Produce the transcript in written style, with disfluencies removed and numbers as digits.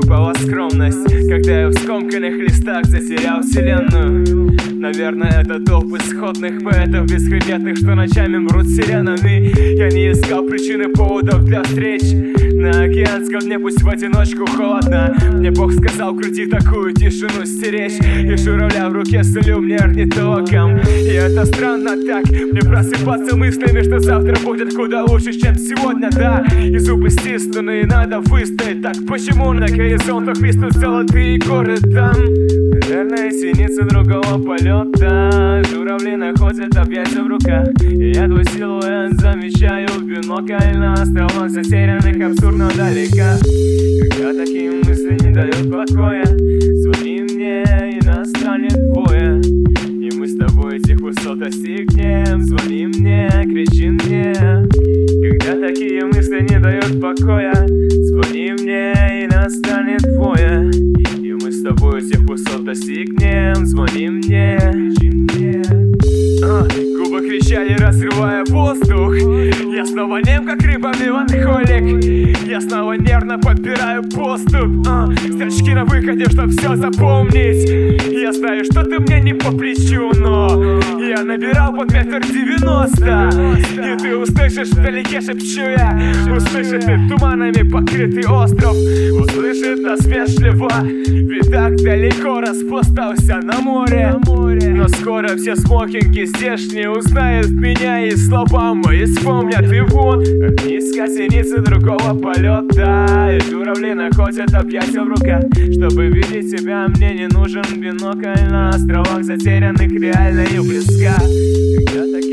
выпала скромность, когда я в скомканных листах затерял вселенную. Наверное, это толпы исходных поэтов бесхребетных, что ночами мрут сиренами. Я не искал причины поводов для встреч. На океанском дне пусть в одиночку холодно. Мне Бог сказал, крути такую тишину стеречь. И журавля в руке сулю мне орнитологом. И это странно так, мне просыпаться мыслями, что завтра будет куда лучше, чем сегодня, да. И зубы стиснуты, и надо выстоять. Так почему на горизонтах виснут золотые горы там? Наверное, синицы другого полета. Журавли находят объятия в руках. И я твой силуэт замечаю в бинокль на островах затерянных абсурдно далеко. Когда такие мысли не дают покоя, звони мне, и настанет двое. И мы с тобой этих высот достигнем. Звони мне, кричи мне. Когда такие мысли не дают покоя, звони мне, и настанет двое. И мы с тобой этих высот достигнем. Звони мне, кричи мне. Губы кричали, разрывая воздух. Я снова нем, как рыба-меланхолик. Я снова нервно подбираю поступ. Строчки на выходе, чтоб все запомнить. Я знаю, что ты мне не по плечу, но я набирал под 1,90 м. И ты услышишь вдалеке, шепчу я. Услышит ты туманами покрытый остров. Услышит насмешливо, ведь так далеко распластался на море. Но скоро все смокинги здешние узнают меня, и слова мои вспомнят. И вот низко синицы другого полета, и журавли находят объятия в руках. Чтобы видеть тебя, мне не нужен бинокль на островах затерянных реально и близка. Когда так